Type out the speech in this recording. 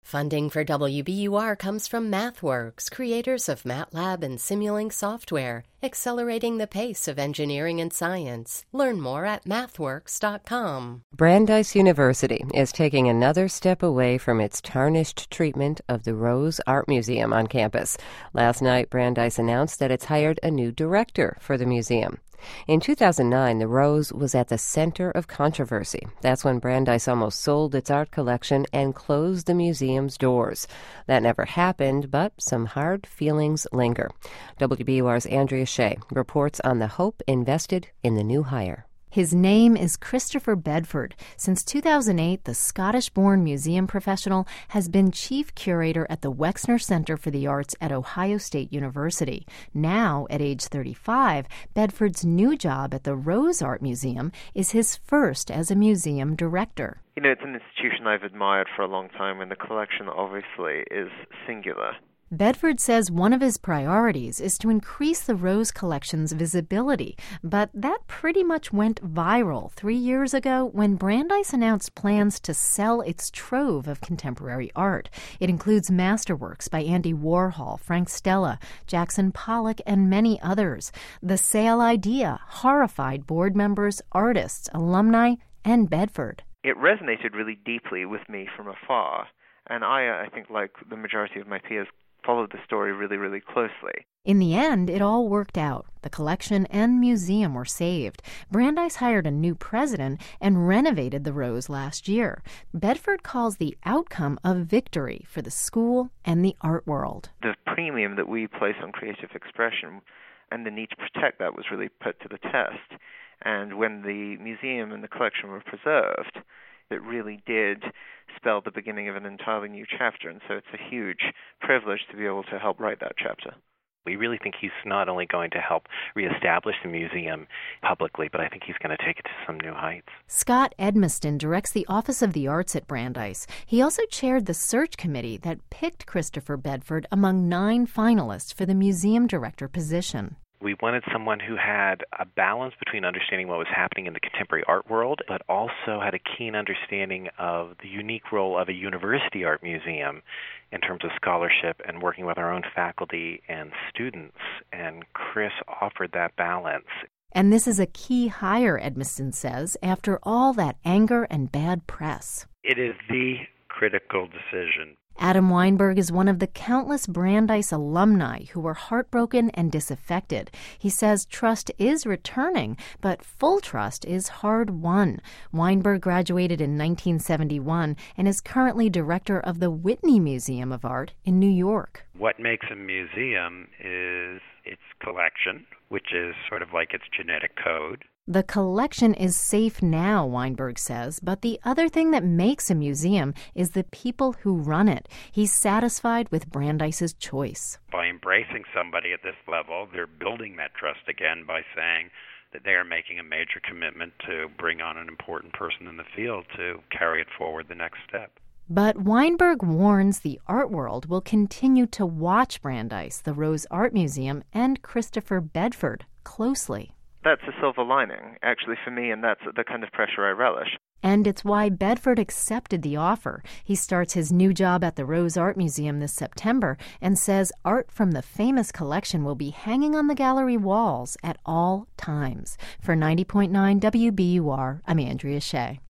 Funding for WBUR comes from MathWorks, creators of MATLAB and Simulink software, accelerating the pace of engineering and science. Learn more at mathworks.com. Brandeis University is taking another step away from its tarnished treatment of the Rose Art Museum on campus. Last night, Brandeis announced that it's hired a new director for the museum. In 2009, the Rose was at the center of controversy. That's when Brandeis almost sold its art collection and closed the museum's doors. That never happened, but some hard feelings linger. WBUR's Andrea Shea reports on the hope invested in the new hire. His name is Christopher Bedford. Since 2008, the Scottish-born museum professional has been chief curator at the Wexner Center for the Arts at Ohio State University. Now, at age 35, Bedford's new job at the Rose Art Museum is his first as a museum director. You know, it's an institution I've admired for a long time, and the collection obviously is singular. Bedford says one of his priorities is to increase the Rose collection's visibility, but that pretty much went viral 3 years ago when Brandeis announced plans to sell its trove of contemporary art. It includes masterworks by Andy Warhol, Frank Stella, Jackson Pollock, and many others. The sale idea horrified board members, artists, alumni, and Bedford. It resonated really deeply with me from afar, and I think, like the majority of my peers, followed the story really, really closely. In the end, it all worked out. The collection and museum were saved. Brandeis hired a new president and renovated the Rose last year. Bedford calls the outcome a victory for the school and the art world. The premium that we place on creative expression and the need to protect that was really put to the test. And when the museum and the collection were preserved, it really did spell the beginning of an entirely new chapter, and so it's a huge privilege to be able to help write that chapter. We really think he's not only going to help reestablish the museum publicly, but I think he's going to take it to some new heights. Scott Edmiston directs the Office of the Arts at Brandeis. He also chaired the search committee that picked Christopher Bedford among 9 finalists for the museum director position. We wanted someone who had a balance between understanding what was happening in the contemporary art world, but also had a keen understanding of the unique role of a university art museum in terms of scholarship and working with our own faculty and students. And Chris offered that balance. And this is a key hire, Edmiston says, after all that anger and bad press. It is the critical decision. Adam Weinberg is one of the countless Brandeis alumni who were heartbroken and disaffected. He says trust is returning, but full trust is hard won. Weinberg graduated in 1971 and is currently director of the Whitney Museum of Art in New York. What makes a museum is its collection, which is sort of like its genetic code. The collection is safe now, Weinberg says, but the other thing that makes a museum is the people who run it. He's satisfied with Brandeis's choice. By embracing somebody at this level, they're building that trust again by saying that they are making a major commitment to bring on an important person in the field to carry it forward the next step. But Weinberg warns the art world will continue to watch Brandeis, the Rose Art Museum, and Christopher Bedford closely. That's a silver lining, actually, for me, and that's the kind of pressure I relish. And it's why Bedford accepted the offer. He starts his new job at the Rose Art Museum this September and says art from the famous collection will be hanging on the gallery walls at all times. For 90.9 WBUR, I'm Andrea Shea.